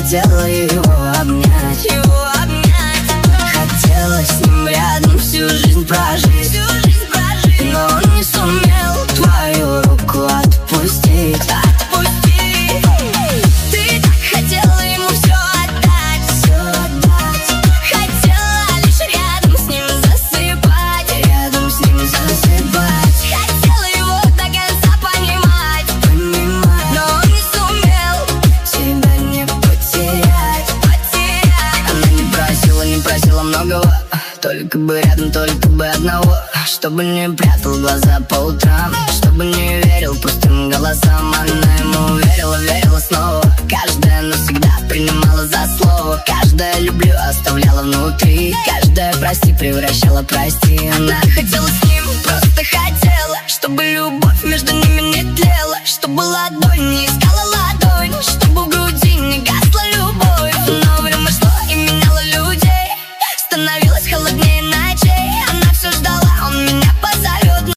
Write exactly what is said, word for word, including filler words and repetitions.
хотела его обнять, его обнять. Хотела с ним рядом всю жизнь прожить, всю жизнь прожить. Но он не сумел твою руку отпустить, отпустить. Ты так хотела ему все отдать, все отдать. Хотела лишь рядом с ним засыпать, рядом с ним засыпать. Хотела его до конца понимать, понимать. Но он не сумел тебя не потерять, потерять. Она не просила, не просила многого, только бы рядом, только бы одного. Чтобы не прятал глаза по утрам, чтобы не верил пустым голосам. Она ему верила, верила снова. Каждая навсегда принимала за слово. Каждая люблю оставляла внутри. Каждая прости превращала прости. Она хотела с ним, просто хотела, чтобы любовь между ними не тлела, чтобы ладонь не искала ладонь, чтобы в груди не гасла любовь. Но время шло и меняло людей, становилось холоднее ночей.